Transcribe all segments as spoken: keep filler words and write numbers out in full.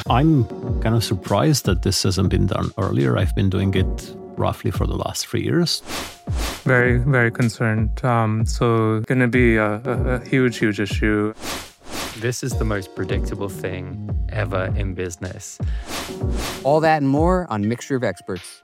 I'm kind of surprised that this hasn't been done earlier. I've been doing it roughly for the last three years. Very, very concerned. Um, so going to be a, a, a huge, huge issue. This is the most predictable thing ever in business. All that and more on Mixture of Experts.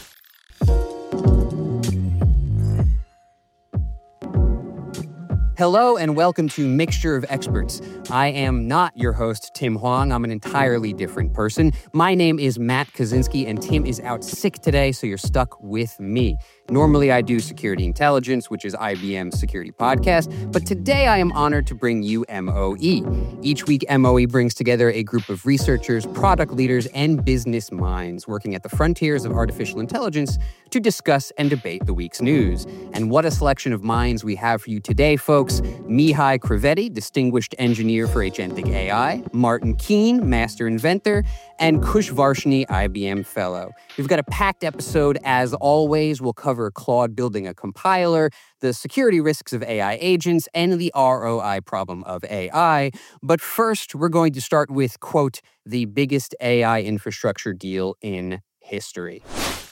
Hello and welcome to Mixture of Experts. I am not your host, Tim Huang. I'm an entirely different person. My name is Matt Kaczynski, and Tim is out sick today, so you're stuck with me. Normally, I do Security Intelligence, which is I B M's security podcast, but today I am honored to bring you M O E. Each week, M O E brings together a group of researchers, product leaders, and business minds working at the frontiers of artificial intelligence to discuss and debate the week's news. And what a selection of minds we have for you today, folks. Mihai Crivetti, Distinguished Engineer for Agentic A I, Martin Keen, Master Inventor, and Kush Varshney, I B M Fellow. We've got a packed episode as always. We'll cover Claude building a compiler, the security risks of A I agents, and the R O I problem of A I. But first, we're going to start with, quote, the biggest A I infrastructure deal in history.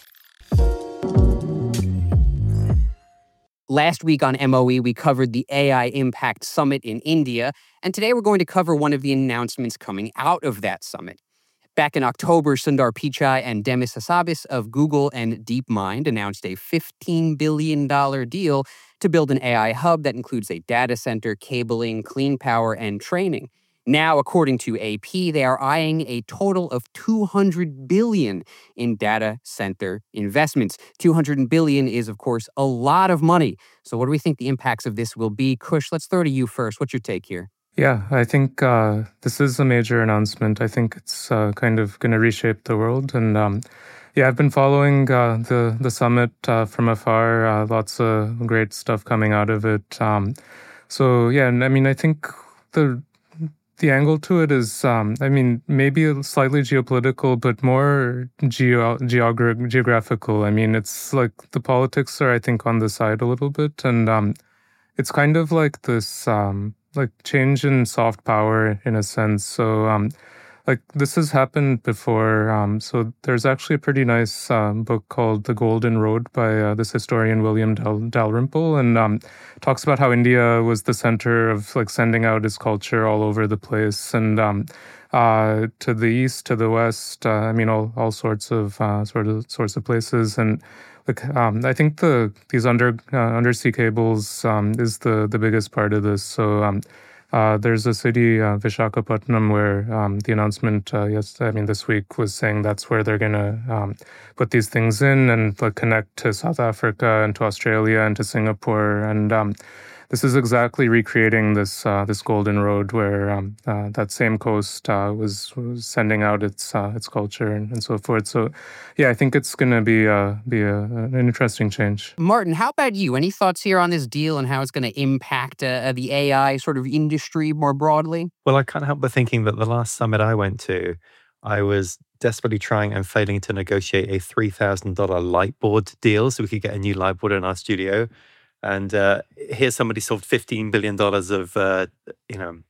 Last week on M O E, we covered the A I Impact Summit in India, and today we're going to cover one of the announcements coming out of that summit. Back in October, Sundar Pichai and Demis Hassabis of Google and DeepMind announced a fifteen billion dollars deal to build an A I hub that includes a data center, cabling, clean power, and training. Now, according to A P, they are eyeing a total of two hundred billion dollars in data center investments. two hundred billion dollars is, of course, a lot of money. So what do we think the impacts of this will be? Kush, let's throw to you first. What's your take here? Yeah, I think uh, this is a major announcement. I think it's uh, kind of going to reshape the world. And um, yeah, I've been following uh, the, the summit uh, from afar. Uh, lots of great stuff coming out of it. Um, so yeah, and I mean, I think the The angle to it is, um, I mean, maybe slightly geopolitical, but more geo- geogra- geographical. I mean, it's like the politics are, I think, on the side a little bit. And um, it's kind of like this, um, like change in soft power in a sense. So, um, like this has happened before. Um, so there's actually a pretty nice um, book called The Golden Road by uh, this historian, William Dal- Dalrymple, and um, talks about how India was the center of like sending out its culture all over the place, and um, uh, to the east, to the west. Uh, I mean, all all sorts of uh, sort of sorts of places, and like um, I think the these under uh, undersea cables um, is the the biggest part of this. So. Um, Uh, there's a city, uh, Vishakhapatnam, where um, the announcement, uh, yes, I mean, this week was saying that's where they're going to um, put these things in and like, connect to South Africa and to Australia and to Singapore. And um, this is exactly recreating this uh, this golden road where um, uh, that same coast uh, was, was sending out its uh, its culture and, and so forth. So, yeah, I think it's going to be uh, be a, an interesting change. Martin, how about you? Any thoughts here on this deal and how it's going to impact uh, the A I sort of industry more broadly? Well, I can't help but thinking that the last summit I went to, I was desperately trying and failing to negotiate a three thousand dollars light board deal so we could get a new light board in our studio. And uh, here somebody solved fifteen billion dollars of, uh, you know,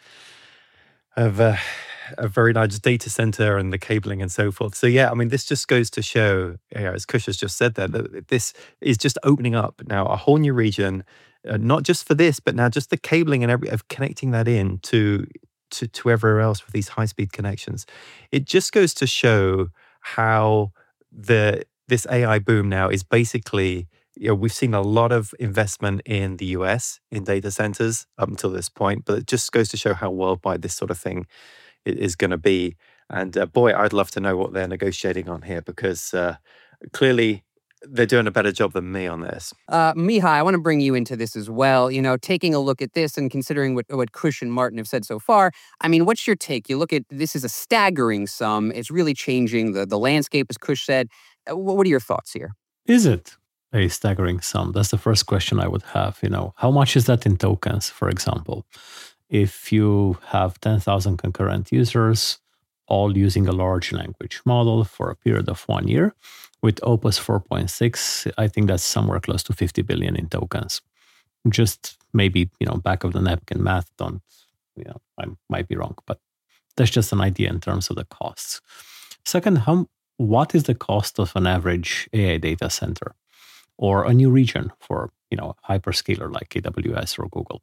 of uh, a very large data center and the cabling and so forth. So yeah, I mean, this just goes to show, you know, as Kush has just said there, that this is just opening up now a whole new region, uh, not just for this, but now just the cabling and every of connecting that in to, to, to everywhere else with these high-speed connections. It just goes to show how the this A I boom now is basically, you know, we've seen a lot of investment in the U S in data centers up until this point, but it just goes to show how worldwide this sort of thing is going to be. And uh, boy, I'd love to know what they're negotiating on here, because uh, clearly they're doing a better job than me on this. Uh, Mihai, I want to bring you into this as well. You know, taking a look at this and considering what, what Kush and Martin have said so far, I mean, what's your take? You look at this is a staggering sum. It's really changing the, the landscape, as Kush said. Uh, what are your thoughts here? Is it a staggering sum? That's the first question I would have. You know, how much is that in tokens, for example? If you have ten thousand concurrent users, all using a large language model for a period of one year, with Opus four point six, I think that's somewhere close to fifty billion in tokens. Just maybe, you know, back of the napkin math, don't, you know, I might be wrong, but that's just an idea in terms of the costs. Second, how what is the cost of an average A I data center or a new region for, you know, a hyperscaler like A W S or Google?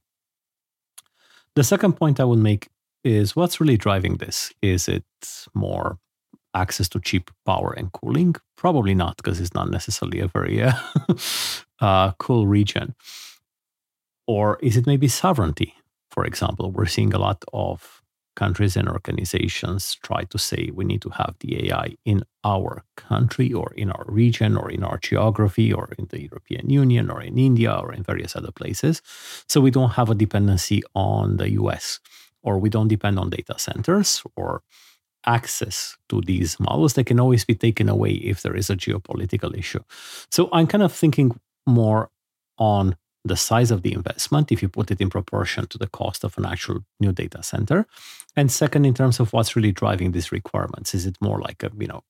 The second point I would make is what's really driving this? Is it more access to cheap power and cooling? Probably not, because it's not necessarily a very uh, uh, cool region. Or is it maybe sovereignty? For example, we're seeing a lot of countries and organizations try to say we need to have the A I in our country or in our region or in our geography or in the European Union or in India or in various other places. So we don't have a dependency on the U S, or we don't depend on data centers or access to these models. They can always be taken away if there is a geopolitical issue. So I'm kind of thinking more on the size of the investment, if you put it in proportion to the cost of an actual new data center. And second, in terms of what's really driving these requirements, is it more like a, you know,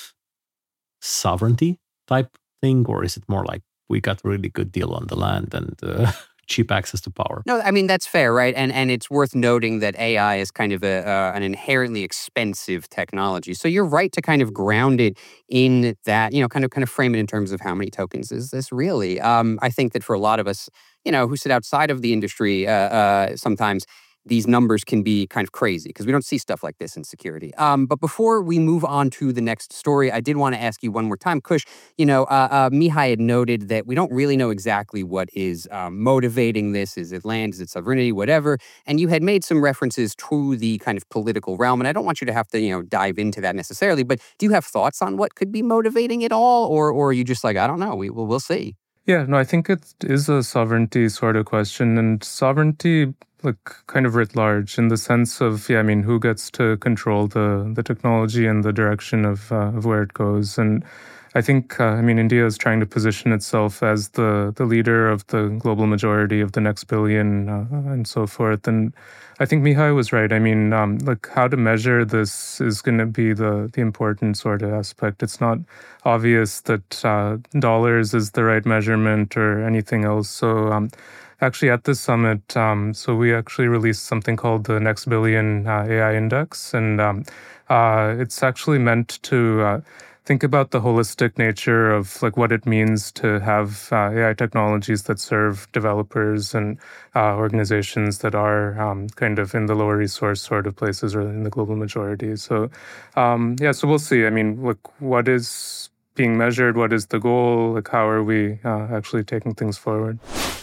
sovereignty type thing, or is it more like we got a really good deal on the land and uh, cheap access to power? No, I mean, that's fair, right? And and it's worth noting that A I is kind of a, uh, an inherently expensive technology. So you're right to kind of ground it in that, you know, kind of kind of frame it in terms of how many tokens is this really? Um, I think that for a lot of us, you know, who sit outside of the industry, uh, uh, sometimes these numbers can be kind of crazy because we don't see stuff like this in security. Um, but before we move on to the next story, I did want to ask you one more time, Kush, you know, uh, uh, Mihai had noted that we don't really know exactly what is um, motivating this. Is it land? Is it sovereignty? Whatever. And you had made some references to the kind of political realm. And I don't want you to have to, you know, dive into that necessarily, but do you have thoughts on what could be motivating it all? Or, or are you just like, I don't know, we, we'll, we'll see? Yeah, no, I think it is a sovereignty sort of question, and sovereignty, like, kind of writ large, in the sense of, yeah, I mean, who gets to control the the technology and the direction of uh, of where it goes. And I think, uh, I mean, India is trying to position itself as the the leader of the global majority of the next billion uh, and so forth. And I think Mihai was right. I mean, um, like, how to measure this is going to be the the important sort of aspect. It's not obvious that uh, dollars is the right measurement or anything else. So um, actually at this summit, um, so we actually released something called the Next Billion uh, A I Index. And um, uh, it's actually meant to uh, think about the holistic nature of, like, what it means to have uh, A I technologies that serve developers and uh, organizations that are um, kind of in the lower resource sort of places or in the global majority. So um, yeah, so we'll see. I mean, look, what is being measured? What is the goal? Like, how are we uh, actually taking things forward?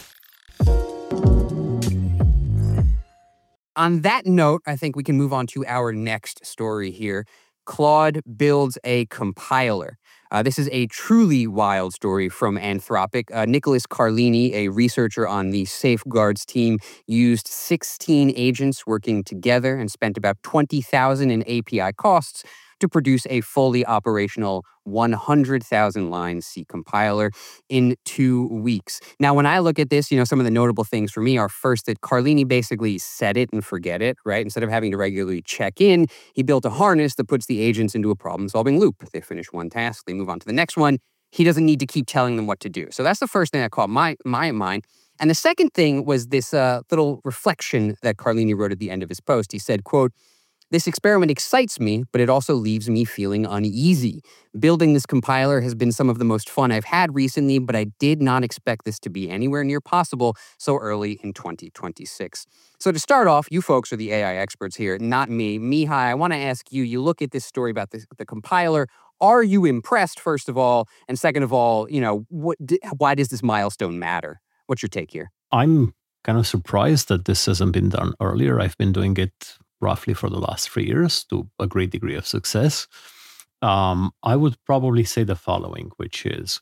On that note, I think we can move on to our next story here. Claude builds a compiler. Uh, this is a truly wild story from Anthropic. Uh, Nicholas Carlini, a researcher on the Safeguards team, used sixteen agents working together and spent about twenty thousand dollars in A P I costs to produce a fully operational one hundred thousand line C compiler in two weeks. Now, when I look at this, you know, some of the notable things for me are, first, that Carlini basically set it and forget it, right? Instead of having to regularly check in, he built a harness that puts the agents into a problem-solving loop. They finish one task, they move on to the next one. He doesn't need to keep telling them what to do. So that's the first thing that caught my, my mind. And the second thing was this uh, little reflection that Carlini wrote at the end of his post. He said, quote, "This experiment excites me, but it also leaves me feeling uneasy. Building this compiler has been some of the most fun I've had recently, but I did not expect this to be anywhere near possible so early in twenty twenty-six. So to start off, you folks are the A I experts here, not me. Mihai, I want to ask you, you look at this story about this, the compiler. Are you impressed, first of all? And second of all, you know, what, why does this milestone matter? What's your take here? I'm kind of surprised that this hasn't been done earlier. I've been doing it roughly for the last three years to a great degree of success. Um, I would probably say the following, which is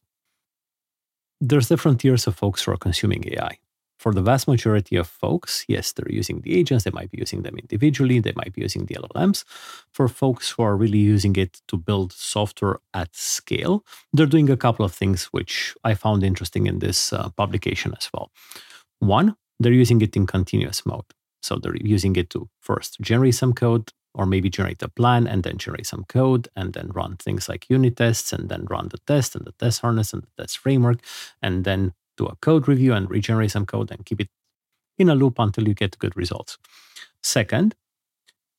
there's different tiers of folks who are consuming A I. For the vast majority of folks, yes, they're using the agents. They might be using them individually. They might be using the L L Ms. For folks who are really using it to build software at scale, they're doing a couple of things which I found interesting in this uh, publication as well. One, they're using it in continuous mode. So they're using it to first generate some code, or maybe generate a plan and then generate some code and then run things like unit tests and then run the test and the test harness and the test framework and then do a code review and regenerate some code and keep it in a loop until you get good results. Second,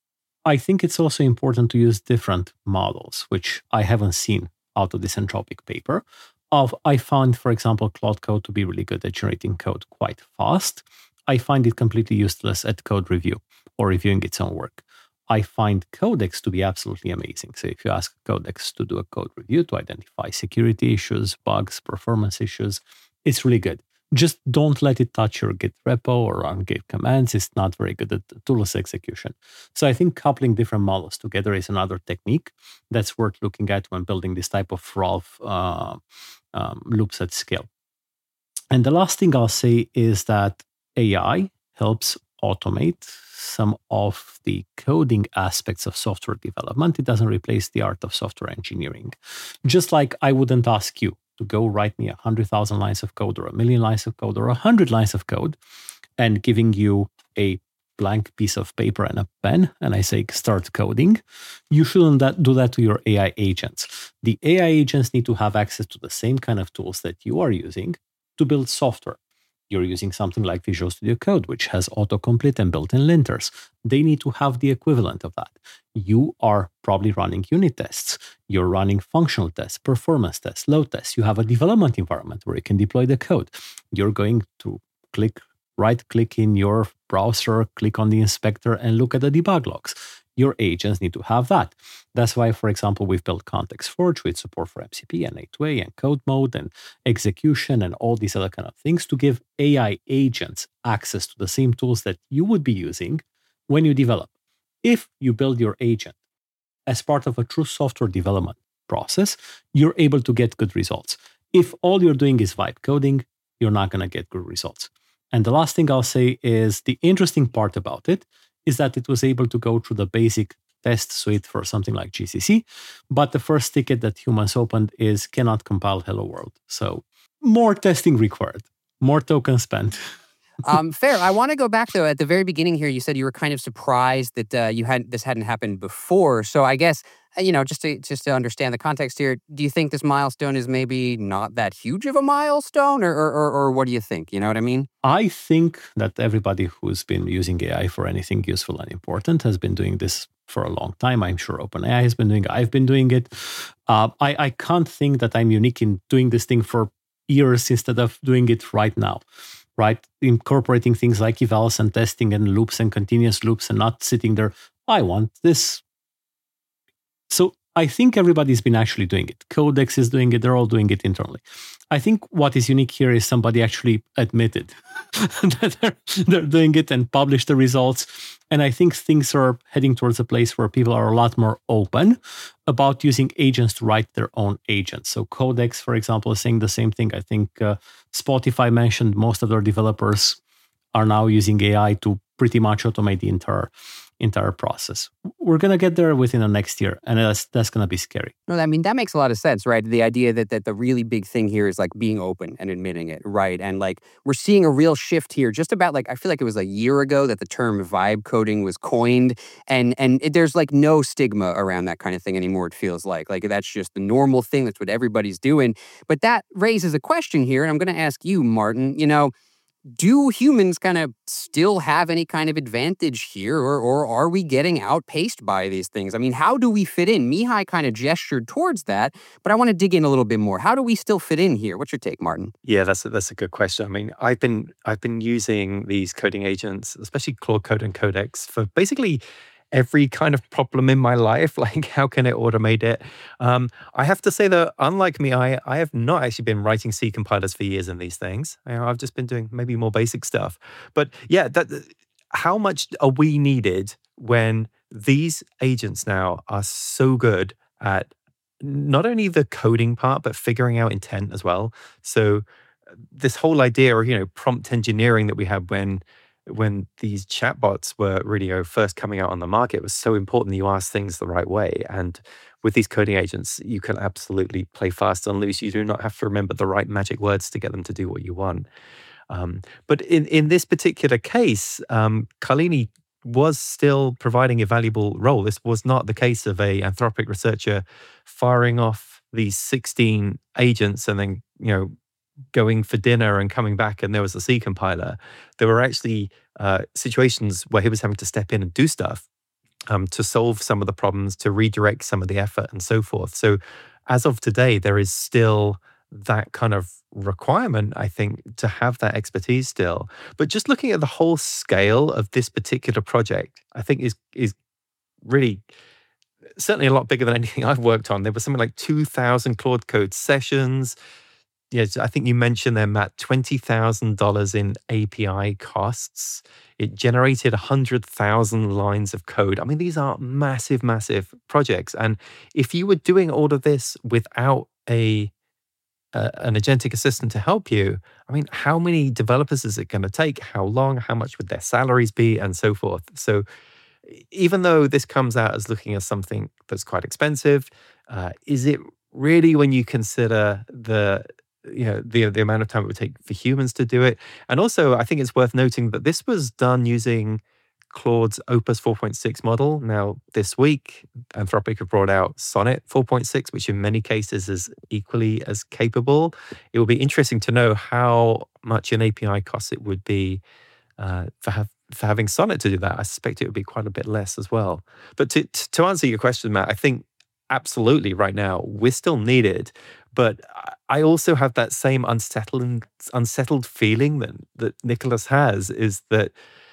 I think it's also important to use different models, which I haven't seen out of this Anthropic paper. Of I found, for example, Claude Code to be really good at generating code quite fast. I find it completely useless at code review or reviewing its own work. I find Codex to be absolutely amazing. So if you ask Codex to do a code review to identify security issues, bugs, performance issues, it's really good. Just don't let it touch your Git repo or run Git commands. It's not very good at tools execution. So I think coupling different models together is another technique that's worth looking at when building this type of R A L uh, um, loops at scale. And the last thing I'll say is that A I helps automate some of the coding aspects of software development. It doesn't replace the art of software engineering. Just like I wouldn't ask you to go write me one hundred thousand lines of code or a million lines of code or one hundred lines of code and giving you a blank piece of paper and a pen and I say start coding, you shouldn't that, do that to your A I agents. The A I agents need to have access to the same kind of tools that you are using to build software. You're using something like Visual Studio Code, which has autocomplete and built-in linters. They need to have the equivalent of that. You are probably running unit tests. You're running functional tests, performance tests, load tests. You have a development environment where you can deploy the code. You're going to click, right-click in your browser, click on the inspector, and look at the debug logs. Your agents need to have that. That's why, for example, we've built Context Forge with support for M C P and A two A and code mode and execution and all these other kind of things to give A I agents access to the same tools that you would be using when you develop. If you build your agent as part of a true software development process, you're able to get good results. If all you're doing is vibe coding, you're not going to get good results. And the last thing I'll say is the interesting part about it is that it was able to go through the basic test suite for something like G C C, but the first ticket that humans opened is cannot compile Hello World. So more testing required, more tokens spent. um, fair. I want to go back though. At the very beginning here, you said you were kind of surprised that uh, you had this hadn't happened before. So I guess you know, just to just to understand the context here, do you think this milestone is maybe not that huge of a milestone, or or or, or what do you think? You know what I mean? I think that everybody who's been using A I for anything useful and important has been doing this for a long time. I'm sure OpenAI has been doing it. I've been doing it. Uh, I I can't think that I'm unique in doing this thing for years instead of doing it right now. Right? Incorporating things like evals and testing and loops and continuous loops and not sitting there, I want this. So I think everybody's been actually doing it. Codex is doing it. They're all doing it internally. I think what is unique here is somebody actually admitted that they're, they're doing it and published the results. And I think things are heading towards a place where people are a lot more open about using agents to write their own agents. So Codex, for example, is saying the same thing. I think uh, Spotify mentioned most of their developers are now using A I to pretty much automate the entire entire process. We're going to get there within the next year, and that's that's going to be scary. No, I mean, that makes a lot of sense, right? The idea that that the really big thing here is like being open and admitting it, right? And like we're seeing a real shift here. Just about like I feel like it was a year ago that the term vibe coding was coined, and and it, there's like no stigma around that kind of thing anymore. It feels like like that's just the normal thing. That's what everybody's doing. But that raises a question here, and I'm going to ask you, Martin. You know, do humans kind of still have any kind of advantage here, or or are we getting outpaced by these things? I mean, how do we fit in? Mihai kind of gestured towards that, but I want to dig in a little bit more. How do we still fit in here? What's your take, Martin? Yeah, that's a, that's a good question. I mean, I've been I've been using these coding agents, especially Claude Code and Codex, for basically every kind of problem in my life. Like, how can it automate it? Um, I have to say that, unlike me, I, I have not actually been writing C compilers for years in these things. You know, I've just been doing maybe more basic stuff. But yeah, that, how much are we needed when these agents now are so good at not only the coding part, but figuring out intent as well? So this whole idea of, you know, prompt engineering that we had when when these chatbots were really, you know, first coming out on the market, was so important that you ask things the right way. And with these coding agents, you can absolutely play fast and loose. You do not have to remember the right magic words to get them to do what you want. Um, but in, in this particular case, um, Carlini was still providing a valuable role. This was not the case of a Anthropic researcher firing off these sixteen agents and then, you know, going for dinner and coming back and there was a C compiler. There were actually uh, situations where he was having to step in and do stuff. um, to solve some of the problems, to redirect some of the effort and so forth. So as of today, there is still that kind of requirement, I think, to have that expertise still. But just looking at the whole scale of this particular project, I think is is really certainly a lot bigger than anything I've worked on. There was something like two thousand Claude Code sessions. Yes, I think you mentioned there, Matt, twenty thousand dollars in A P I costs. It generated one hundred thousand lines of code. I mean, these are massive, massive projects. And if you were doing all of this without a uh, an agentic assistant to help you, I mean, how many developers is it going to take? How long? How much would their salaries be? And so forth. So even though this comes out as looking at something that's quite expensive, uh, is it really, when you consider the you know the the amount of time it would take for humans to do it? And also, I think it's worth noting that this was done using Claude's Opus four point six model. Now, this week, Anthropic have brought out Sonnet four point six, which in many cases is equally as capable. It will be interesting to know how much an A P I cost it would be uh, for have, for having Sonnet to do that. I suspect it would be quite a bit less as well. But to to answer your question, Matt, I think absolutely right now we're still needed. But I also have that same unsettled unsettled feeling that that Nicholas has, is that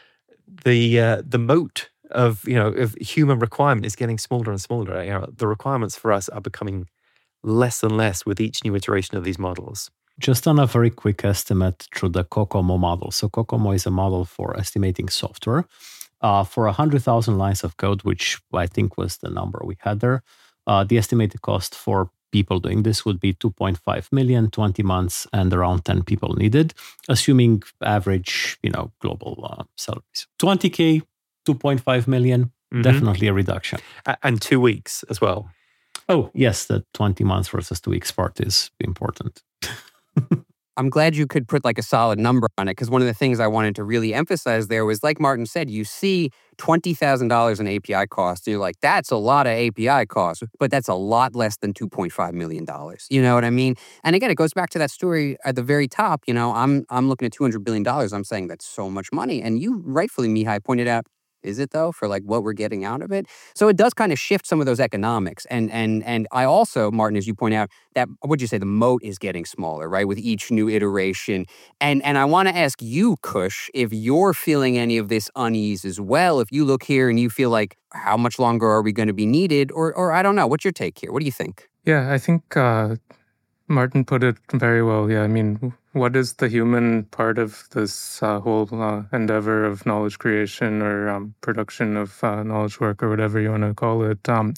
the uh, the moat of you know of human requirement is getting smaller and smaller. You know, the requirements for us are becoming less and less with each new iteration of these models. Just on a very quick estimate through the Kokomo model. So Kokomo is a model for estimating software. Uh, for one hundred thousand lines of code, which I think was the number we had there, uh, the estimated cost for people doing this would be two point five million, twenty months, and around ten people needed, assuming average, you know, global uh, salaries. twenty K, two point five million, mm-hmm. Definitely a reduction. And two weeks as well. Oh, yes, the twenty months versus two weeks part is important. I'm glad you could put like a solid number on it, because one of the things I wanted to really emphasize there was, like Martin said, you see twenty thousand dollars in A P I costs, and you're like, that's a lot of A P I costs, but that's a lot less than two point five million dollars. You know what I mean? And again, it goes back to that story at the very top. You know, I'm I'm looking at two hundred billion dollars. I'm saying that's so much money. And you rightfully, Mihai, pointed out, is it though, for like what we're getting out of it? So it does kind of shift some of those economics. And and and I also, Martin, as you point out, that, what'd you say, the moat is getting smaller, right, with each new iteration. And and I want to ask you, Kush, if you're feeling any of this unease as well. If you look here and you feel like, how much longer are we going to be needed? Or or I don't know, what's your take here? What do you think? Yeah, I think uh, Martin put it very well. Yeah, I mean, what is the human part of this uh, whole uh, endeavor of knowledge creation or um, production of uh, knowledge work, or whatever you want to call it? Um,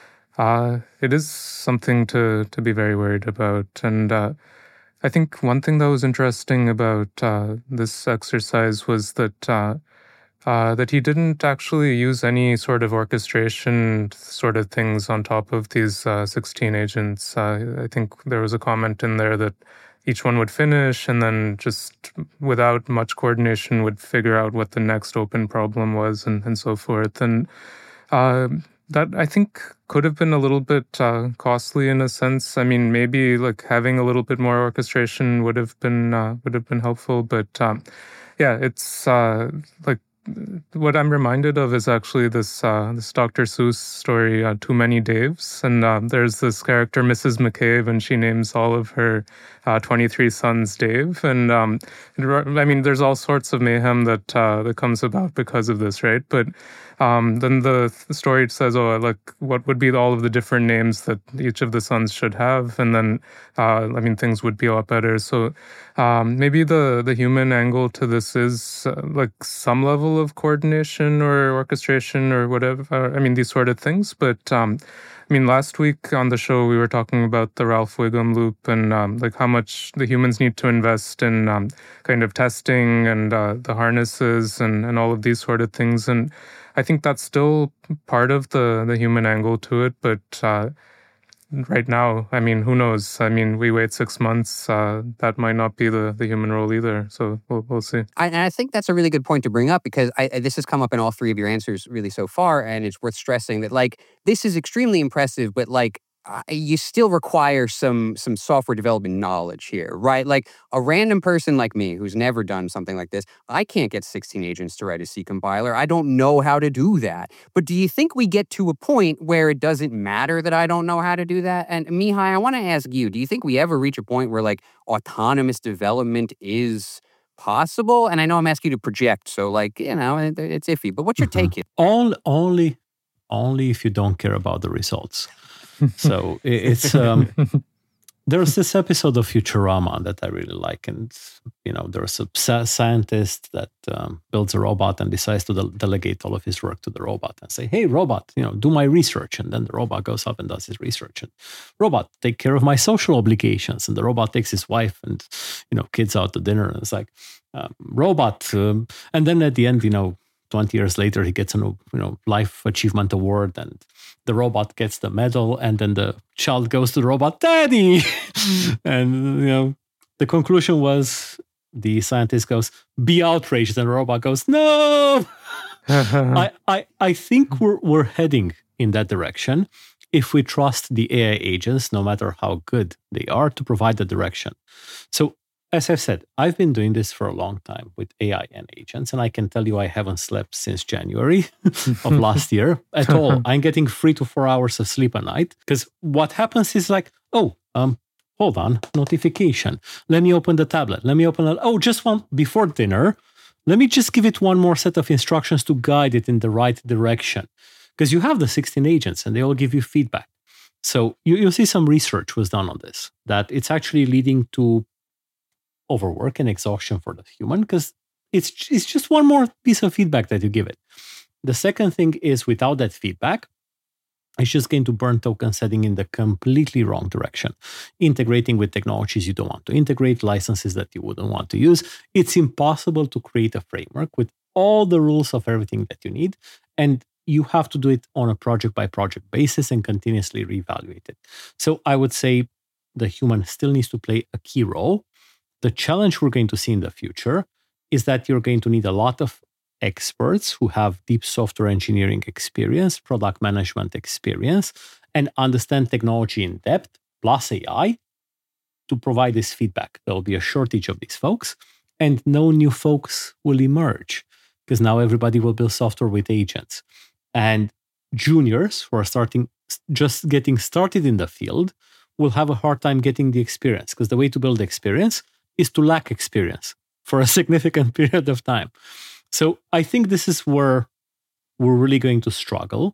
uh, it is something to to be very worried about. And uh, I think one thing that was interesting about uh, this exercise was that uh, uh, that he didn't actually use any sort of orchestration sort of things on top of these uh, sixteen agents. Uh, I think there was a comment in there that each one would finish and then just without much coordination would figure out what the next open problem was, and, and so forth. And uh, that, I think, could have been a little bit uh, costly in a sense. I mean, maybe like having a little bit more orchestration would have been uh, would have been helpful. But um, yeah, it's uh, like, what I'm reminded of is actually this uh, this Doctor Seuss story, uh, Too Many Daves. And uh, there's this character, Missus McCabe, and she names all of her uh, twenty-three sons Dave. And um, I mean, there's all sorts of mayhem that uh, that comes about because of this, right? But um, then the, the story says, oh, like, what would be all of the different names that each of the sons should have? And then, uh, I mean, things would be a lot better. So um, maybe the, the human angle to this is uh, like some level of coordination or orchestration or whatever. I mean, these sort of things. But um, I mean, last week on the show, we were talking about the Ralph Wiggum loop and um, like how much the humans need to invest in um, kind of testing and uh, the harnesses and, and all of these sort of things. And I think that's still part of the, the human angle to it. But uh, right now, I mean, who knows? I mean, we wait six months. Uh, that might not be the, the human role either. So we'll, we'll see. I, and I think that's a really good point to bring up, because I, this has come up in all three of your answers really so far. And it's worth stressing that, like, this is extremely impressive, but like, uh, you still require some some software development knowledge here, right? Like a random person like me who's never done something like this, I can't get sixteen agents to write a C compiler. I don't know how to do that. But do you think we get to a point where it doesn't matter that I don't know how to do that? And Mihai, I want to ask you, do you think we ever reach a point where like autonomous development is possible? And I know I'm asking you to project, so like, you know, it, it's iffy. But what's your Mhm. take here? All, only, only if you don't care about the results. So it- it's um, there's this episode of Futurama that I really like, and you know, there's a sci- scientist that um, builds a robot and decides to de- delegate all of his work to the robot and say, "Hey, robot, you know, do my research." And then the robot goes up and does his research. And robot, take care of my social obligations. And the robot takes his wife and you know, kids out to dinner. And it's like, um, robot, um, and then at the end, you know, twenty years later, he gets a you know life achievement award, and the robot gets the medal, and then the child goes to the robot, "Daddy," and you know the conclusion was the scientist goes, "Be outraged," and the robot goes, "No." I, I I think we're we're heading in that direction if we trust the A I agents, no matter how good they are, to provide the direction. So, as I've said, I've been doing this for a long time with A I and agents, and I can tell you I haven't slept since January of last year at all. I'm getting three to four hours of sleep a night because what happens is like, oh, um, hold on, notification. Let me open the tablet. Let me open it. Oh, just one before dinner. Let me just give it one more set of instructions to guide it in the right direction. Because you have the sixteen agents and they all give you feedback. So you, you'll see some research was done on this, that it's actually leading to overwork and exhaustion for the human because it's, it's just one more piece of feedback that you give it. The second thing is without that feedback, it's just going to burn tokens heading in the completely wrong direction, integrating with technologies you don't want to integrate, licenses that you wouldn't want to use. It's impossible to create a framework with all the rules of everything that you need. And you have to do it on a project by project basis and continuously reevaluate it. So I would say the human still needs to play a key role. The challenge we're going to see in the future is that you're going to need a lot of experts who have deep software engineering experience, product management experience, and understand technology in depth, plus A I, to provide this feedback. There will be a shortage of these folks, and no new folks will emerge because now everybody will build software with agents. And juniors who are starting, just getting started in the field, will have a hard time getting the experience because the way to build experience is to lack experience for a significant period of time. So I think this is where we're really going to struggle,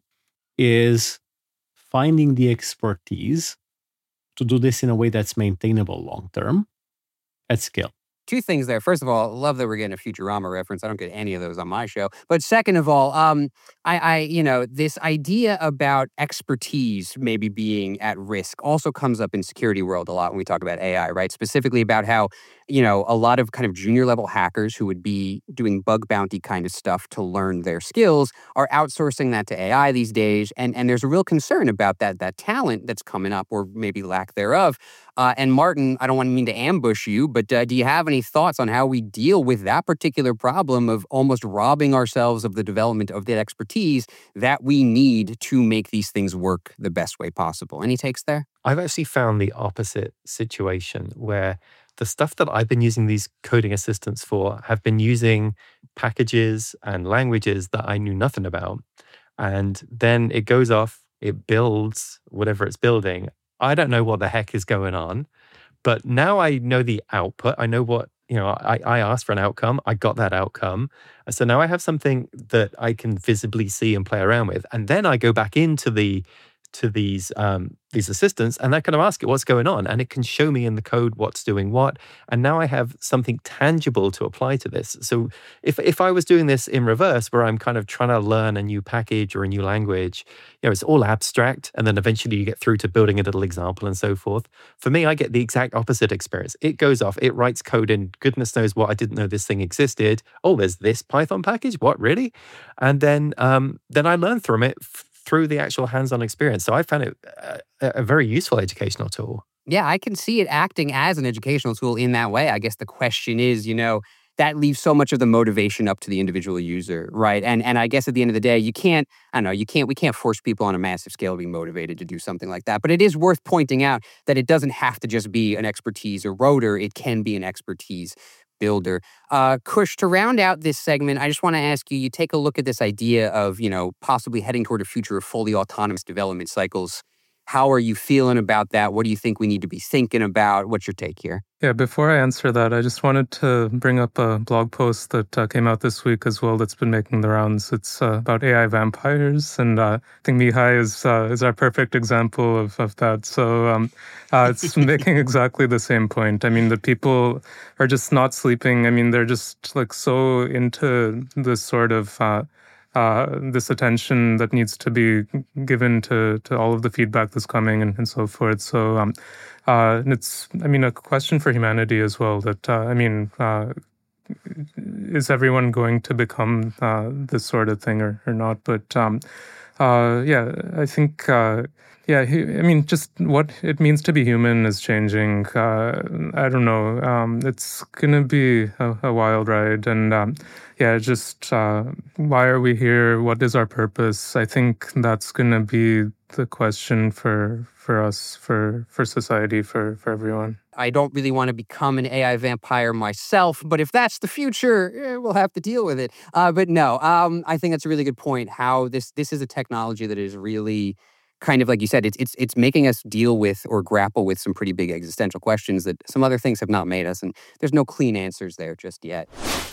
is finding the expertise to do this in a way that's maintainable long-term at scale. Two things there. First of all, love that we're getting a Futurama reference. I don't get any of those on my show. But second of all, um, I, I, you know, this idea about expertise maybe being at risk also comes up in security world a lot when we talk about A I, right? Specifically about how, you know, a lot of kind of junior level hackers who would be doing bug bounty kind of stuff to learn their skills are outsourcing that to A I these days. And, and there's a real concern about that, that talent that's coming up or maybe lack thereof. Uh, and Martin, I don't want to mean to ambush you, but uh, do you have any thoughts on how we deal with that particular problem of almost robbing ourselves of the development of that expertise that we need to make these things work the best way possible? Any takes there? I've actually found the opposite situation where the stuff that I've been using these coding assistants for have been using packages and languages that I knew nothing about. And then it goes off, it builds whatever it's building. I don't know what the heck is going on, but now I know the output. I know what, you know, I, I asked for an outcome. I got that outcome. So now I have something that I can visibly see and play around with. And then I go back into the to these um, these assistants and I kind of ask it what's going on, and it can show me in the code what's doing what. And now I have something tangible to apply to this. So if if I was doing this in reverse, where I'm kind of trying to learn a new package or a new language, you know, it's all abstract, and then eventually you get through to building a little example and so forth. For me, I get the exact opposite experience. It goes off, it writes code in goodness knows what. I didn't know this thing existed. Oh, there's this Python package. What, really? And then um, then I learn from it f- through the actual hands-on experience. So I found it a, a very useful educational tool. Yeah, I can see it acting as an educational tool in that way. I guess the question is, you know, that leaves so much of the motivation up to the individual user, right? And and I guess at the end of the day, you can't, I don't know, you can't, we can't force people on a massive scale to be motivated to do something like that. But it is worth pointing out that it doesn't have to just be an expertise eroder. It can be an expertise builder. Uh, Kush, to round out this segment, I just want to ask you, you take a look at this idea of, you know, possibly heading toward a future of fully autonomous development cycles. How are you feeling about that? What do you think we need to be thinking about? What's your take here? Yeah, before I answer that, I just wanted to bring up a blog post that uh, came out this week as well that's been making the rounds. It's uh, about A I vampires, and uh, I think Mihai is uh, is our perfect example of, of that. So um, uh, it's making exactly the same point. I mean, the people are just not sleeping. I mean, they're just like so into this sort of uh, Uh, this attention that needs to be given to, to all of the feedback that's coming and, and so forth. So um, uh, it's, I mean, a question for humanity as well that, uh, I mean, uh, is everyone going to become uh, this sort of thing or, or not? But um, uh, yeah, I think, uh, yeah, I mean, just what it means to be human is changing. Uh, I don't know. Um, it's going to be a, a wild ride. And um, yeah, just uh, why are we here? What is our purpose? I think that's going to be the question for for us, for for society, for, for everyone. I don't really want to become an A I vampire myself, but if that's the future, eh, we'll have to deal with it. Uh, but no, um, I think that's a really good point, how this this is a technology that is really kind of, like you said, it's it's it's making us deal with or grapple with some pretty big existential questions that some other things have not made us, and there's no clean answers there just yet.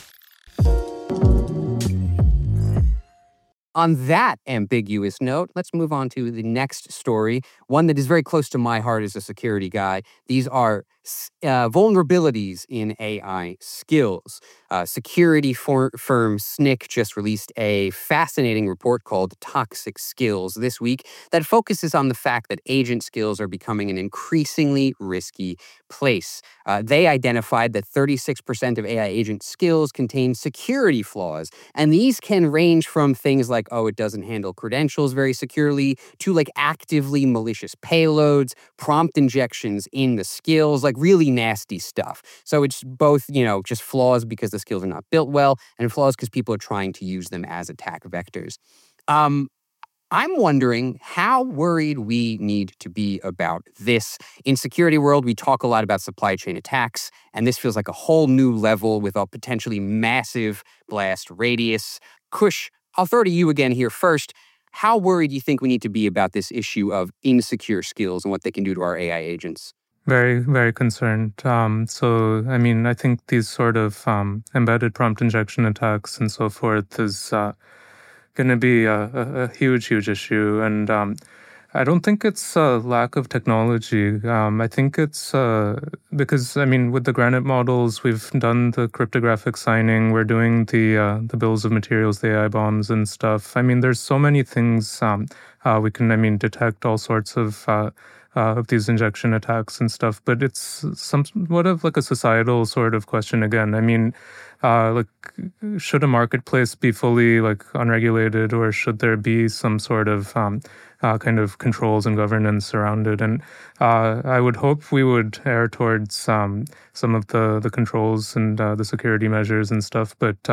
On that ambiguous note, let's move on to the next story, one that is very close to my heart as a security guy. These are uh, vulnerabilities in A I skills. Uh, security for- firm Snyk just released a fascinating report called Toxic Skills this week that focuses on the fact that agent skills are becoming an increasingly risky place. Uh, they identified that thirty-six percent of A I agent skills contain security flaws, and these can range from things like, oh, it doesn't handle credentials very securely, to like actively malicious payloads, prompt injections in the skills, like really nasty stuff. So it's both, you know, just flaws because the skills are not built well, and flaws because people are trying to use them as attack vectors. Um, I'm wondering how worried we need to be about this. In security world, we talk a lot about supply chain attacks, and this feels like a whole new level with a potentially massive blast radius. Kush, I'll throw to you again here first. How worried do you think we need to be about this issue of insecure skills and what they can do to our A I agents? Very, very concerned. Um, so, I mean, I think these sort of um, embedded prompt injection attacks and so forth is uh, going to be a, a, a huge, huge issue. And um, I don't think it's a lack of technology. Um, I think it's uh, because, I mean, with the Granite models, we've done the cryptographic signing. We're doing the uh, the bills of materials, the A I bombs and stuff. I mean, there's so many things um, uh, we can, I mean, detect all sorts of uh, uh, of these injection attacks and stuff. But it's somewhat of like a societal sort of question again. I mean, Uh, like, should a marketplace be fully like unregulated, or should there be some sort of um, uh, kind of controls and governance around it? And uh, I would hope we would err towards um, some of the the controls and uh, the security measures and stuff. But uh,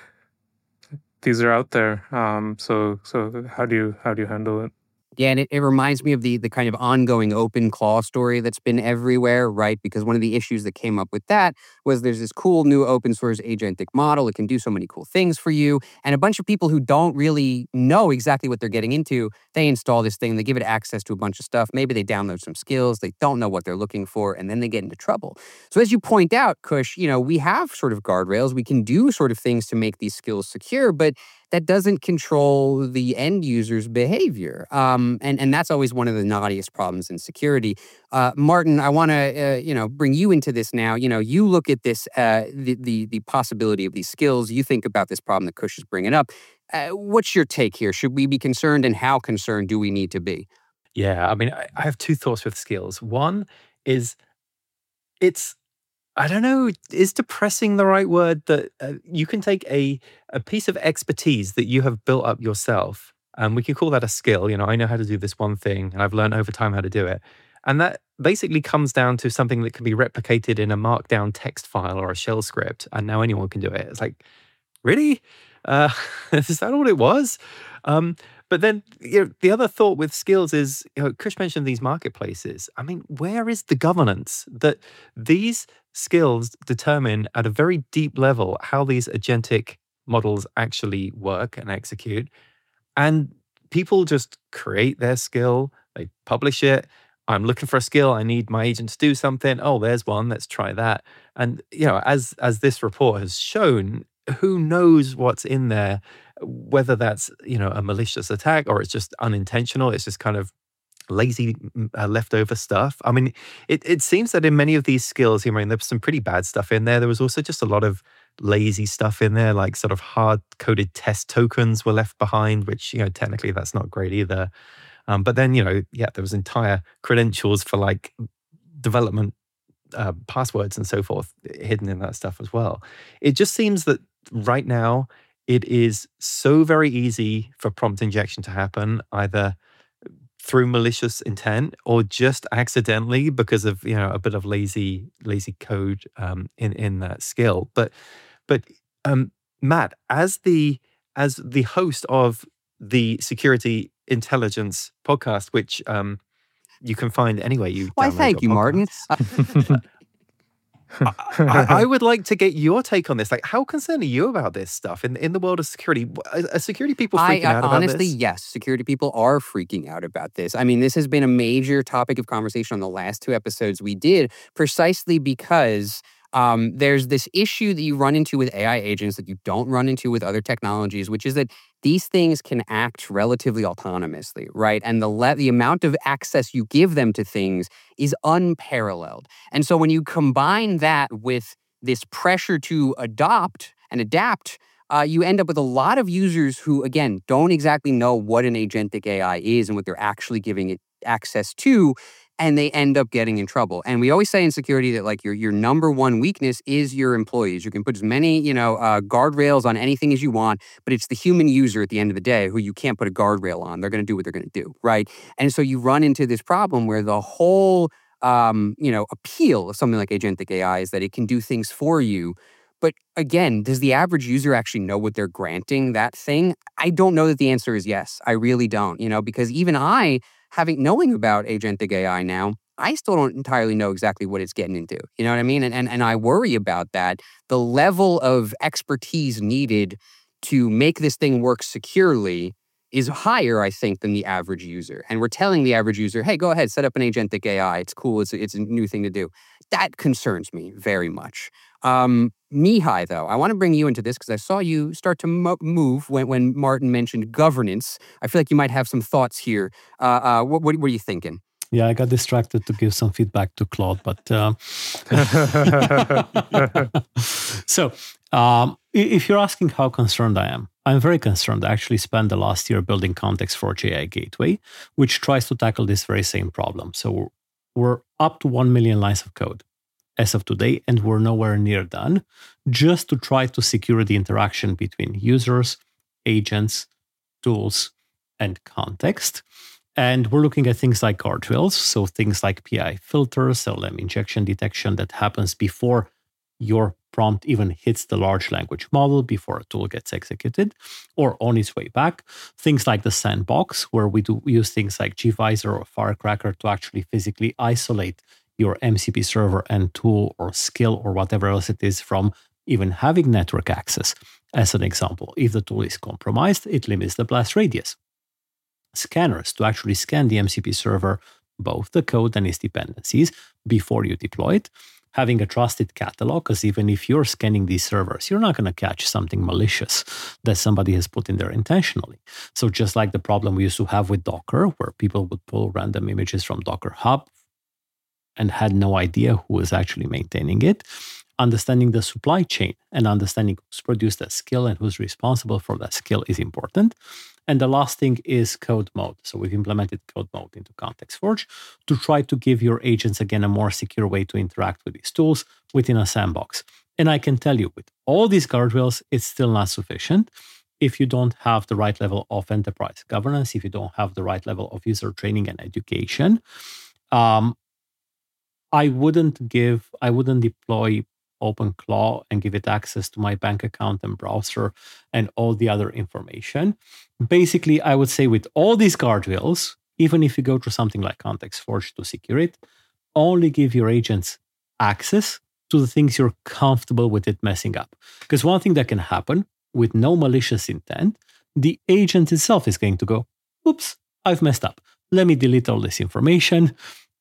these are out there. Um, so so how do you how do you handle it? Yeah, and it, it reminds me of the the kind of ongoing OpenClaw story that's been everywhere, right? Because one of the issues that came up with that was there's this cool new open source agentic model. It can do so many cool things for you. And a bunch of people who don't really know exactly what they're getting into, they install this thing, they give it access to a bunch of stuff. Maybe they download some skills, they don't know what they're looking for, and then they get into trouble. So as you point out, Kush, you know, we have sort of guardrails. We can do sort of things to make these skills secure, but that doesn't control the end user's behavior. Um, and, and that's always one of the naughtiest problems in security. Uh, Martin, I want to, uh, you know, bring you into this now. You know, you look at this, uh, the, the, the possibility of these skills. You think about this problem that Kush is bringing up. Uh, what's your take here? Should we be concerned, and how concerned do we need to be? Yeah, I mean, I, I have two thoughts with skills. One is it's, I don't know, is depressing the right word? That uh, you can take a, a piece of expertise that you have built up yourself, and we can call that a skill. You know, I know how to do this one thing, and I've learned over time how to do it. And that basically comes down to something that can be replicated in a markdown text file or a shell script. And now anyone can do it. It's like, really? Uh, is that all it was? Um, but then you know, the other thought with skills is, you know, Kush mentioned these marketplaces. I mean, where is the governance that these skills determine at a very deep level how these agentic models actually work and execute? And people just create their skill, they publish it. I'm looking for a skill. I need my agent to do something. Oh, there's one. Let's try that. And you know, as as this report has shown, who knows what's in there, whether that's, you know, a malicious attack or it's just unintentional. It's just kind of lazy uh, leftover stuff. I mean, it, it seems that in many of these skills, I mean, there's some pretty bad stuff in there. There was also just a lot of lazy stuff in there, like sort of hard-coded test tokens were left behind, which, you know, technically that's not great either. Um, but then, you know, yeah, there was entire credentials for like development uh, passwords and so forth hidden in that stuff as well. It just seems that right now it is so very easy for prompt injection to happen, either through malicious intent or just accidentally because of, you know, a bit of lazy lazy code um, in in that skill. But but um, Matt, as the as the host of the Security Intelligence podcast, which um, you can find anywhere you. Why, thank you, Martin. I, I would like to get your take on this. Like, how concerned are you about this stuff in in the world of security? Are security people freaking I, I, out about honestly, this? yes, security people are freaking out about this. I mean, this has been a major topic of conversation on the last two episodes we did, precisely because um, there's this issue that you run into with A I agents that you don't run into with other technologies, which is that these things can act relatively autonomously, right? And the le- the amount of access you give them to things is unparalleled. And so when you combine that with this pressure to adopt and adapt, uh, you end up with a lot of users who, again, don't exactly know what an agentic A I is and what they're actually giving it access to, and they end up getting in trouble. And we always say in security that like your your number one weakness is your employees. You can put as many, you know, uh, guardrails on anything as you want, but it's the human user at the end of the day who you can't put a guardrail on. They're going to do what they're going to do, right? And so you run into this problem where the whole, um, you know, appeal of something like agentic A I is that it can do things for you. But again, does the average user actually know what they're granting that thing? I don't know that the answer is yes. I really don't, you know, because even I, having knowing about agentic A I now, I still don't entirely know exactly what it's getting into. You know what I mean? And and and I worry about that. The level of expertise needed to make this thing work securely is higher, I think, than the average user. And we're telling the average user, hey, go ahead, set up an agentic A I. It's cool. It's a, it's a new thing to do. That concerns me very much. Um, Mihai, though, I want to bring you into this because I saw you start to mo- move when, when Martin mentioned governance. I feel like you might have some thoughts here. Uh, uh, what, what were you thinking? Yeah, I got distracted to give some feedback to Claude, but uh, so um, if you're asking how concerned I am, I'm very concerned. I actually spent the last year building Context Forge A I Gateway, which tries to tackle this very same problem. So we're up to one million lines of code as of today, and we're nowhere near done, just to try to secure the interaction between users, agents, tools, and context. And we're looking at things like guardrails, so things like P I filters, L L M injection detection that happens before your prompt even hits the large language model, before a tool gets executed, or on its way back. Things like the sandbox, where we do use things like gvisor or Firecracker to actually physically isolate your M C P server and tool or skill or whatever else it is from even having network access. As an example, if the tool is compromised, it limits the blast radius. Scanners to actually scan the M C P server, both the code and its dependencies, before you deploy it. Having a trusted catalog, because even if you're scanning these servers, you're not going to catch something malicious that somebody has put in there intentionally. So just like the problem we used to have with Docker, where people would pull random images from Docker Hub and had no idea who was actually maintaining it, understanding the supply chain and understanding who's produced that skill and who's responsible for that skill is important. And the last thing is code mode. So we've implemented code mode into Context Forge to try to give your agents, again, a more secure way to interact with these tools within a sandbox. And I can tell you, with all these guardrails, it's still not sufficient if you don't have the right level of enterprise governance, if you don't have the right level of user training and education. Um, I wouldn't give, I wouldn't deploy OpenClaw and give it access to my bank account and browser and all the other information. Basically, I would say with all these guardrails, even if you go through something like ContextForge to secure it, only give your agents access to the things you're comfortable with it messing up. Because one thing that can happen with no malicious intent, the agent itself is going to go, oops, I've messed up. Let me delete all this information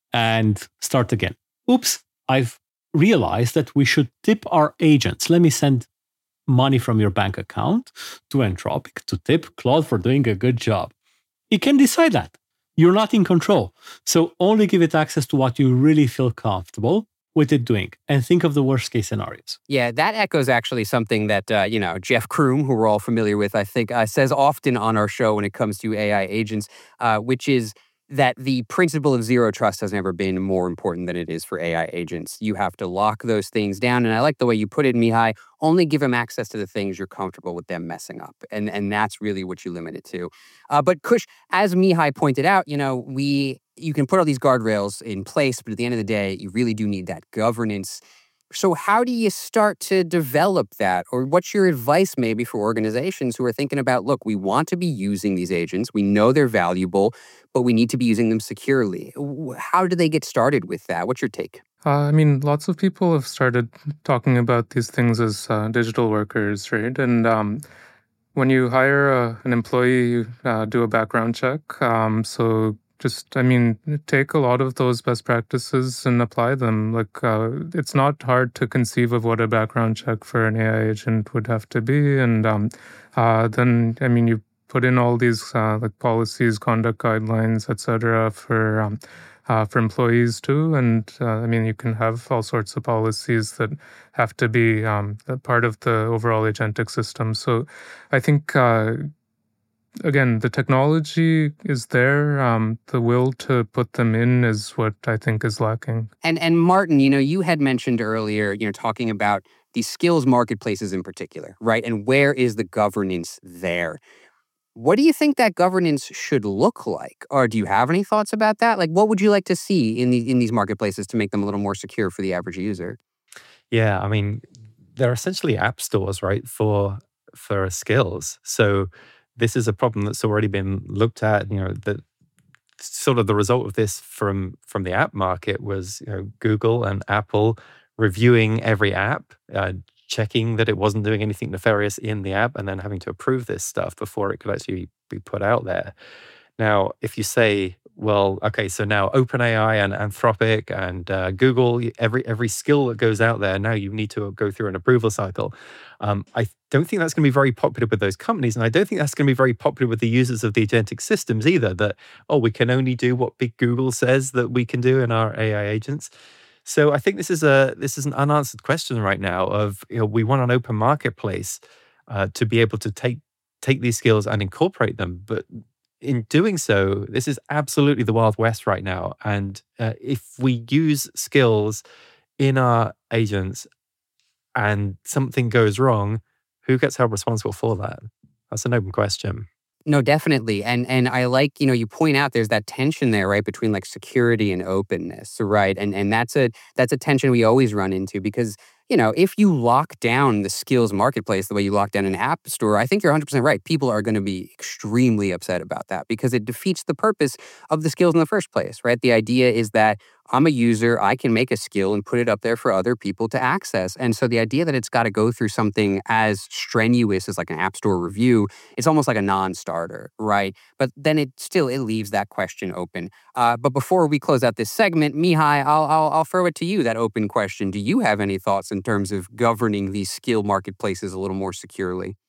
and start again. Oops, I've realized that we should tip our agents. Let me send money from your bank account to Anthropic to tip Claude for doing a good job. It can decide that. You're not in control. So only give it access to what you really feel comfortable with it doing, and think of the worst case scenarios. Yeah, that echoes actually something that, uh, you know, Jeff Kroom, who we're all familiar with, I think, uh, says often on our show when it comes to A I agents, uh, which is that the principle of zero trust has never been more important than it is for A I agents. You have to lock those things down. And I like the way you put it, Mihai, only give them access to the things you're comfortable with them messing up. And, and that's really what you limit it to. Uh, but Kush, as Mihai pointed out, you know, we you can put all these guardrails in place, but at the end of the day, you really do need that governance. So how do you start to develop that? Or what's your advice maybe for organizations who are thinking about, look, we want to be using these agents. We know they're valuable, but we need to be using them securely. How do they get started with that? What's your take? Uh, I mean, lots of people have started talking about these things as uh, digital workers, right? And um, when you hire a, an employee, you uh, do a background check. Um, so just, I mean, take a lot of those best practices and apply them. Like, uh, it's not hard to conceive of what a background check for an A I agent would have to be. And um, uh, then, I mean, you put in all these uh, like policies, conduct guidelines, et cetera, for um, uh, for employees too. And uh, I mean, you can have all sorts of policies that have to be um, a part of the overall agentic system. So I think. Uh, Again, the technology is there. Um, the will to put them in is what I think is lacking. And and Martin, you know, you had mentioned earlier, you know, talking about these skills marketplaces in particular, right? And where is the governance there? What do you think that governance should look like? Or do you have any thoughts about that? Like, what would you like to see in the in these marketplaces to make them a little more secure for the average user? Yeah, I mean, they're essentially app stores, right, for for skills. So this is a problem that's already been looked at. You know, that sort of the result of this from from the app market was, you know, Google and Apple reviewing every app, uh, checking that it wasn't doing anything nefarious in the app, and then having to approve this stuff before it could actually be put out there. Now, if you say, well, okay, so now OpenAI and Anthropic and uh, Google, every every skill that goes out there, now you need to go through an approval cycle. Um, I don't think that's going to be very popular with those companies, and I don't think that's going to be very popular with the users of the agentic systems either, that, oh, we can only do what big Google says that we can do in our A I agents. So I think this is a this is an unanswered question right now of, you know, we want an open marketplace uh, to be able to take take these skills and incorporate them, but in doing so, this is absolutely the Wild West right now. And uh, if we use skills in our agents and something goes wrong, who gets held responsible for that? That's an open question. No, definitely. And and I like, you know, you point out there's that tension there, right, between like security and openness, right? And and that's a that's a tension we always run into because, you know, if you lock down the skills marketplace the way you lock down an app store, I think you're one hundred percent right. People are going to be extremely upset about that because it defeats the purpose of the skills in the first place, right? The idea is that I'm a user, I can make a skill and put it up there for other people to access. And so the idea that it's got to go through something as strenuous as like an app store review, it's almost like a non-starter, right? But then it still, it leaves that question open. Uh, but before we close out this segment, Mihai, I'll, I'll, I'll throw it to you, that open question. Do you have any thoughts in terms of governing these skill marketplaces a little more securely?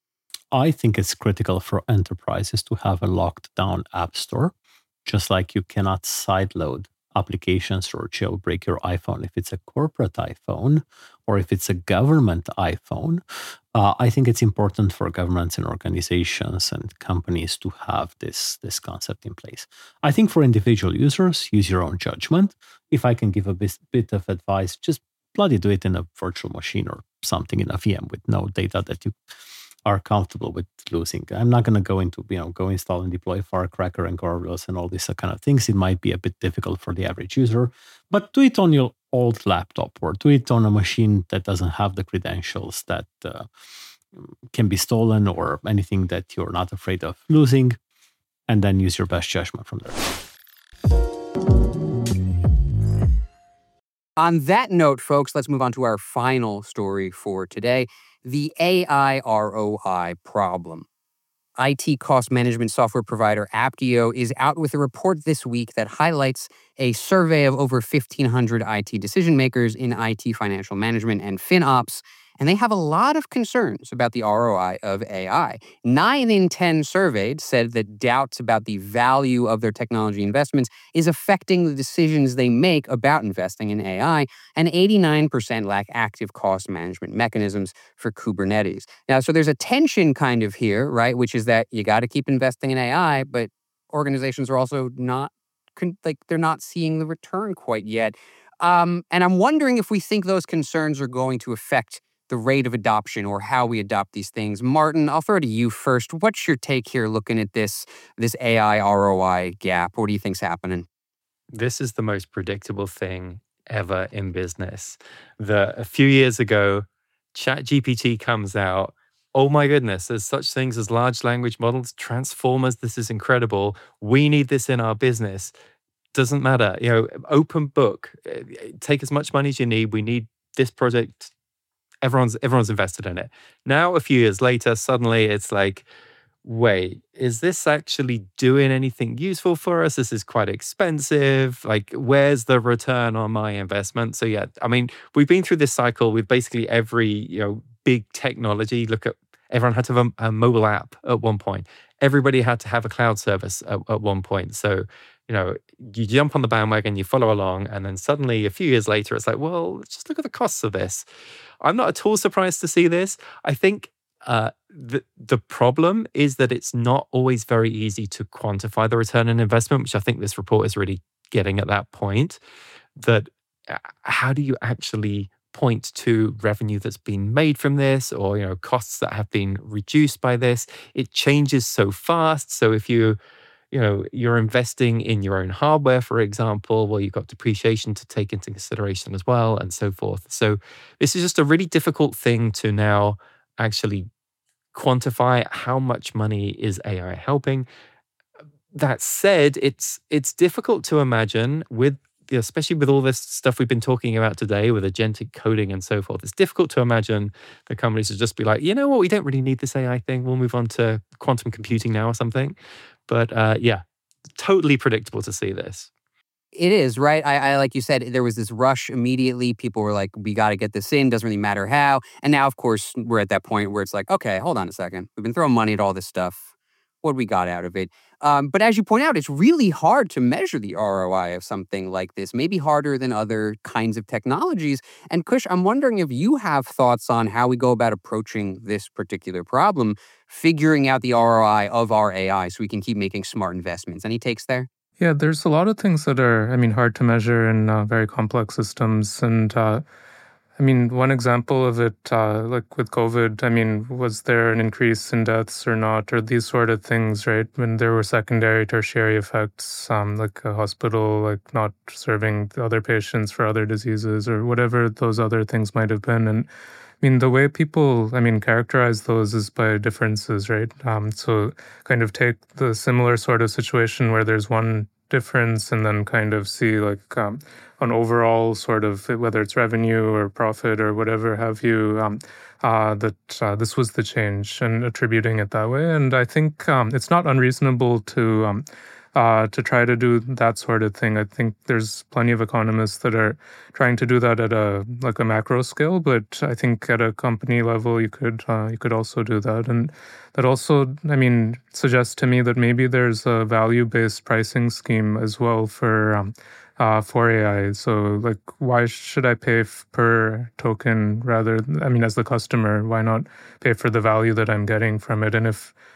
I think it's critical for enterprises to have a locked down app store, just like you cannot sideload applications or jailbreak your iPhone if it's a corporate iPhone or if it's a government iPhone. Uh, I think it's important for governments and organizations and companies to have this, this concept in place. I think for individual users, use your own judgment. If I can give a bit, bit of advice, just bloody do it in a virtual machine or something in a V M with no data that you are comfortable with losing. I'm not going to go into, you know, go install and deploy Firecracker and guardrails and all these kind of things. It might be a bit difficult for the average user, but do it on your old laptop or do it on a machine that doesn't have the credentials that uh, can be stolen or anything that you're not afraid of losing, and then use your best judgment from there. On that note, folks, let's move on to our final story for today, the A I R O I problem. I T cost management software provider Apptio is out with a report this week that highlights a survey of over fifteen hundred I T decision makers in I T financial management and FinOps, and they have a lot of concerns about the R O I of A I. Nine in ten surveyed said that doubts about the value of their technology investments is affecting the decisions they make about investing in A I, and eighty-nine percent lack active cost management mechanisms for Kubernetes. Now, so there's a tension kind of here, right, which is that you got to keep investing in A I, but organizations are also not, like, they're not seeing the return quite yet. Um, and I'm wondering if we think those concerns are going to affect the rate of adoption or how we adopt these things. Martin, I'll throw to you first. What's your take here looking at this, this A I R O I gap? What do you think's happening? This is the most predictable thing ever in business. The, a few years ago, ChatGPT comes out. Oh my goodness, there's such things as large language models, transformers. This is incredible. We need this in our business. Doesn't matter. You know, open book. Take as much money as you need. We need this project. Everyone's everyone's invested in it. Now, a few years later, suddenly it's like, wait, is this actually doing anything useful for us? This is quite expensive. Like, where's the return on my investment? So yeah, I mean, we've been through this cycle with basically every, you know, big technology. Look at, everyone had to have a, a mobile app at one point. Everybody had to have a cloud service at, at one point. So, you know, you jump on the bandwagon, you follow along, and then suddenly a few years later, it's like, well, just look at the costs of this. I'm not at all surprised to see this. I think uh, the the problem is that it's not always very easy to quantify the return on investment, which I think this report is really getting at that point. That uh, how do you actually point to revenue that's been made from this, or, you know, costs that have been reduced by this? It changes so fast. So if you you know, you're investing in your own hardware, for example, well, you've got depreciation to take into consideration as well, and so forth. So this is just a really difficult thing to now actually quantify how much money is A I helping. That said, it's it's difficult to imagine with, especially with all this stuff we've been talking about today with agentic coding and so forth, it's difficult to imagine the companies would just be like, you know what, we don't really need this A I thing. We'll move on to quantum computing now or something. But uh, yeah, totally predictable to see this. It is, right? I, I like you said, there was this rush immediately. People were like, we got to get this in. Doesn't really matter how. And now, of course, we're at that point where it's like, okay, hold on a second. We've been throwing money at all this stuff. What we got out of it? Um, but as you point out, it's really hard to measure the R O I of something like this, maybe harder than other kinds of technologies. And Kush, I'm wondering if you have thoughts on how we go about approaching this particular problem, figuring out the R O I of our A I so we can keep making smart investments. Any takes there? Yeah, there's a lot of things that are, I mean, hard to measure in uh, very complex systems. And uh, I mean, one example of it, uh, like with COVID, I mean, was there an increase in deaths or not, or these sort of things, right? When there were secondary, tertiary effects, um, like a hospital, like not serving the other patients for other diseases or whatever those other things might have been. And I mean, the way people, I mean, characterize those is by differences, right? Um, so kind of take the similar sort of situation where there's one difference and then kind of see like um, an overall sort of, whether it's revenue or profit or whatever have you, um, uh, that uh, this was the change and attributing it that way. And I think um, it's not unreasonable to um, uh, to try to do that sort of thing. I think there's plenty of economists that are trying to do that at a like a macro scale, but I think at a company level you could uh, you could also do that. And that also, I mean, suggests to me that maybe there's a value-based pricing scheme as well for um, uh, for A I. So, like, why should I pay f- per token rather? I mean, as the customer, why not pay for the value that I'm getting from it? And if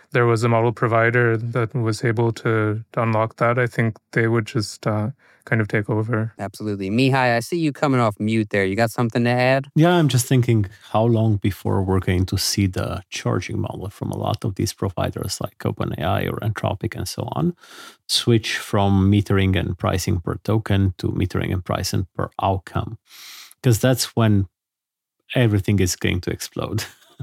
there was a model provider that was able to, to unlock that, I think they would just uh, kind of take over. Absolutely. Mihai, I see you coming off mute there. You got something to add? Yeah, I'm just thinking how long before we're going to see the charging model from a lot of these providers like OpenAI or Anthropic and so on switch from metering and pricing per token to metering and pricing per outcome. Because that's when everything is going to explode.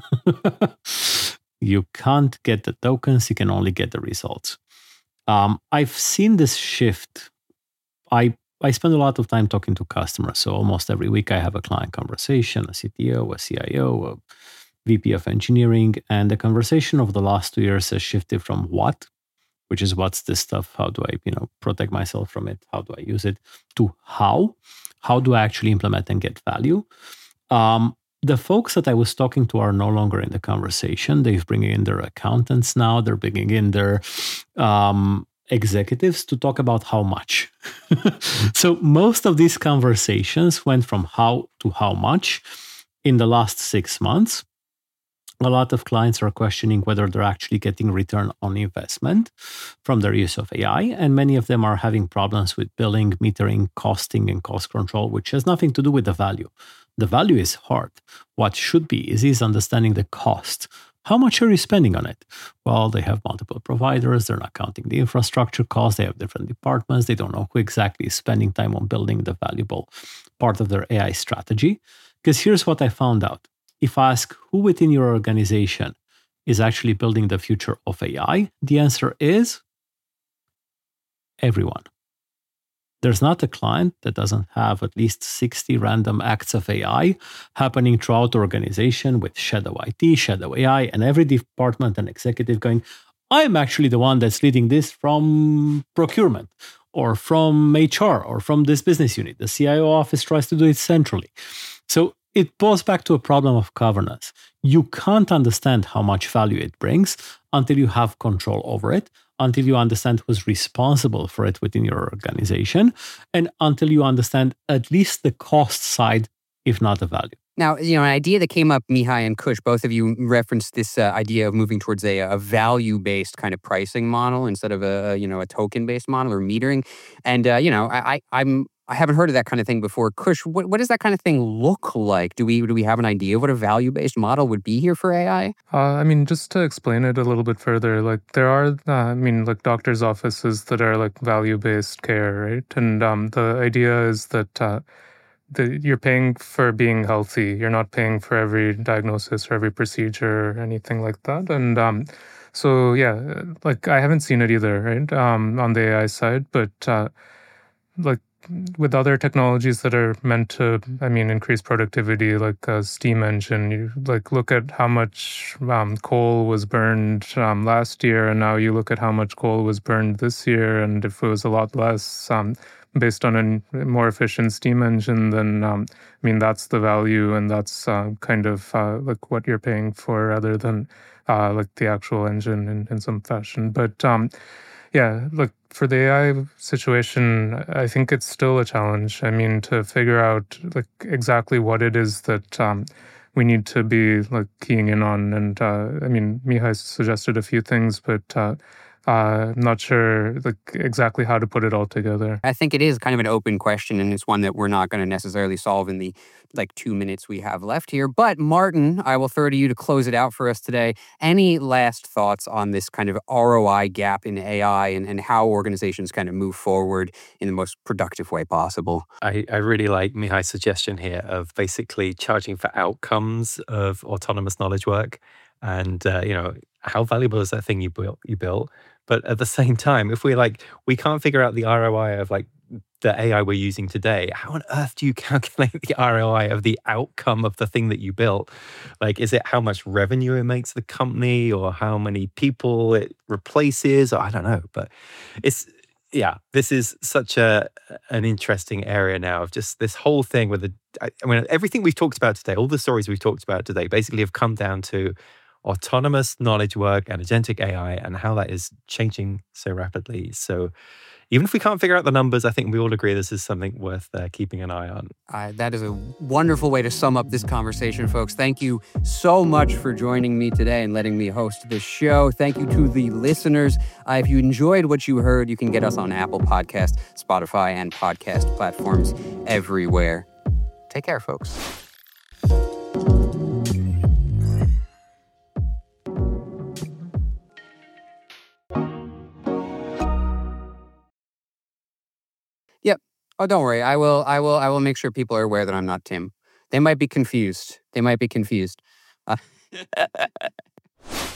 You can't get the tokens, you can only get the results. Um, I've seen this shift. I I spend a lot of time talking to customers. So almost every week I have a client conversation, a C T O, a C I O, a V P of engineering. And the conversation of the last two years has shifted from what, which is what's this stuff? How do I, you know, protect myself from it? How do I use it? To how? How do I actually implement and get value? Um, the folks that I was talking to are no longer in the conversation. They're bringing in their accountants now. They're bringing in their um, executives to talk about how much. So most of these conversations went from how to how much in the last six months. A lot of clients are questioning whether they're actually getting return on investment from their use of A I. And many of them are having problems with billing, metering, costing, and cost control, which has nothing to do with the value. The value is hard. What should be is, is understanding the cost. How much are you spending on it? Well, they have multiple providers. They're not counting the infrastructure costs. They have different departments. They don't know who exactly is spending time on building the valuable part of their A I strategy. Because here's what I found out. If I ask who within your organization is actually building the future of A I, the answer is everyone. There's not a client that doesn't have at least sixty random acts of A I happening throughout the organization with Shadow I T, Shadow A I, and every department and executive going, I'm actually the one that's leading this from procurement or from H R or from this business unit. The C I O office tries to do it centrally. So it goes back to a problem of governance. You can't understand how much value it brings until you have control over it, until you understand who's responsible for it within your organization, and until you understand at least the cost side, if not the value. Now, you know, an idea that came up, Mihai and Kush, both of you referenced this uh, idea of moving towards a, a value-based kind of pricing model instead of a, you know, a token-based model or metering. And, uh, you know, I, I, I'm I haven't heard of that kind of thing before. Kush, what, what does that kind of thing look like? Do we do we have an idea of what a value-based model would be here for A I? Uh, I mean, just to explain it a little bit further, like there are, uh, I mean, like doctors' offices that are like value-based care, right? And um, the idea is that uh, the, you're paying for being healthy. You're not paying for every diagnosis or every procedure or anything like that. And um, so, yeah, like I haven't seen it either, right, um, on the A I side, but uh, like, with other technologies that are meant to, I mean, increase productivity, like a steam engine, you like look at how much um, coal was burned um, last year, and now you look at how much coal was burned this year, and if it was a lot less um, based on a more efficient steam engine, then um, I mean that's the value, and that's uh, kind of uh, like what you're paying for, rather than uh, like the actual engine in, in some fashion. But um, yeah, look, for the A I situation, I think it's still a challenge. I mean, to figure out like exactly what it is that um, we need to be like keying in on. And uh, I mean, Mihai suggested a few things, but uh, uh, I'm not sure like exactly how to put it all together. I think it is kind of an open question, and it's one that we're not going to necessarily solve in the like two minutes we have left here. But Martin, I will throw to you to close it out for us today. Any last thoughts on this kind of R O I gap in A I and, and how organizations kind of move forward in the most productive way possible? I, I really like Mihai's suggestion here of basically charging for outcomes of autonomous knowledge work. And, uh, you know, how valuable is that thing you built, you built? But at the same time, if we're like, we can't figure out the R O I of like the A I we're using today, how on earth do you calculate the R O I of the outcome of the thing that you built? Like, is it how much revenue it makes the company, or how many people it replaces? Or I don't know. But it's, yeah, this is such a an interesting area now of just this whole thing with the, I mean, everything we've talked about today, all the stories we've talked about today basically have come down to autonomous knowledge work and agentic A I and how that is changing so rapidly. So even if we can't figure out the numbers, I think we all agree this is something worth uh, keeping an eye on. Uh, that is a wonderful way to sum up this conversation, folks. Thank you so much for joining me today and letting me host this show. Thank you to the listeners. Uh, if you enjoyed what you heard, you can get us on Apple Podcasts, Spotify, and podcast platforms everywhere. Take care, folks. Yep. Oh, don't worry. I will. I will. I will make sure people are aware that I'm not Tim. They might be confused. They might be confused. Uh,